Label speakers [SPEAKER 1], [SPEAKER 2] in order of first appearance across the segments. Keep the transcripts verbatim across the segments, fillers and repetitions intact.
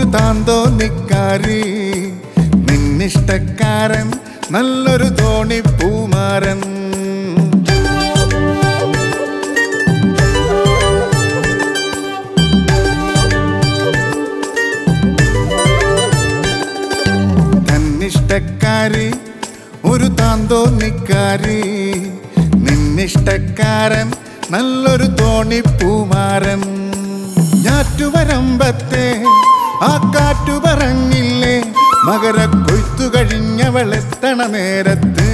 [SPEAKER 1] താന്തോന്നിക്കാരി, നിന്നിഷ്ടക്കാരൻ നല്ലൊരു തോണിപ്പൂമാരൻ. തന്നിഷ്ടക്കാരി ഒരു താന്തോന്നിക്കാരി, നിന്നിഷ്ടക്കാരൻ നല്ലൊരു തോണിപ്പൂമാരൻ. ഞാറ്റുവരമ്പത്തെ ആ കാറ്റു പറഞ്ഞില്ലേ, മകര കൊയ്ത്തു കഴിഞ്ഞവളെത്തണ നേരത്ത്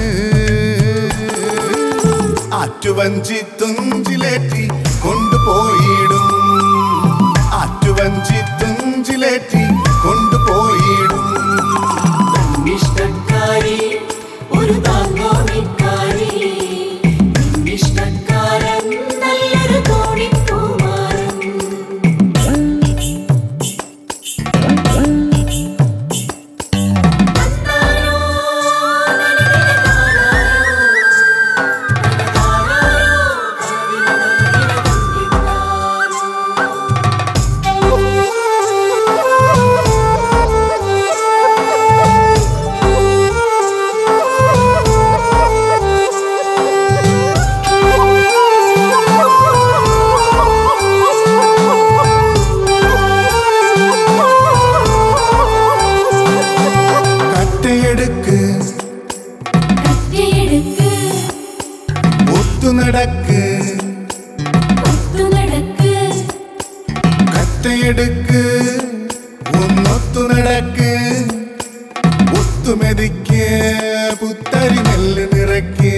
[SPEAKER 1] ആറ്റുവഞ്ചി തുഞ്ചിലേറ്റി കൊണ്ടുപോയിടും, ആറ്റുവഞ്ചി തുഞ്ചിലേറ്റി കൊണ്ടുപോയിടും.
[SPEAKER 2] ഇഷ്ടക്കാരി ഒരു താന്തോന്നിക്കാരി, ഇഷ്ടക്കാരൻ നല്ലൊരു തോണിപ്പൂമാരൻ.
[SPEAKER 1] നടക്ക് കറ്റയെടുക്ക് ഒന്നൊത്തു നടക്ക്, ഒത്തുമെതിക്ക് പുത്തരി നെല്ല് നിറയ്ക്ക്.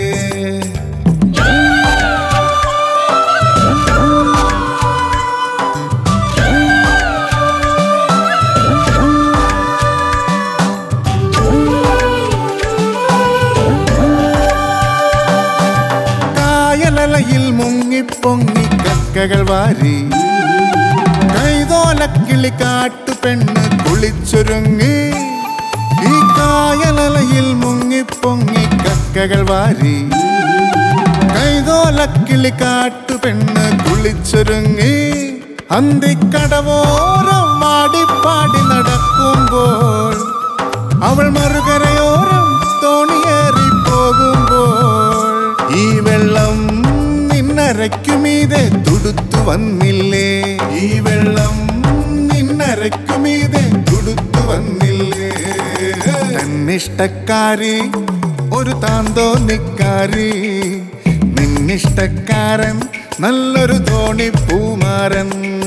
[SPEAKER 1] കായലലയിൽ മുങ്ങിപ്പൊങ്ങി കക്കകൾ വാരി, കൈതോലക്കിളി കാട്ടുപെണ്ണ് കുളിച്ചൊരുങ്ങി. ഈ കായലലയിൽ മുങ്ങിപ്പൊങ്ങി കക്കകൾ വാരി, കൈതോലക്കിളി കാട്ടുപെണ്ണ് കുളിച്ചൊരുങ്ങി. അന്തിക്കടവോരം വാടിപ്പാടി നടക്കുമ്പോൾ, അവൾ മറുകരയോരം തോണിയേറി പോകുമ്പോൾ, ഈ വെള്ളം നിന്നരയ്ക്കുമീതെ തുടുത്തു വന്നില്ലേ, ഈ വെള്ളം നിന്നരയ്ക്കുമീതെ തുടുത്തു വന്നില്ലേ. തന്നിഷ്ടക്കാരി ഒരു താന്തോന്നിക്കാരി, നിന്നിഷ്ടക്കാരൻ നല്ലൊരു തോണിപ്പൂമാരൻ.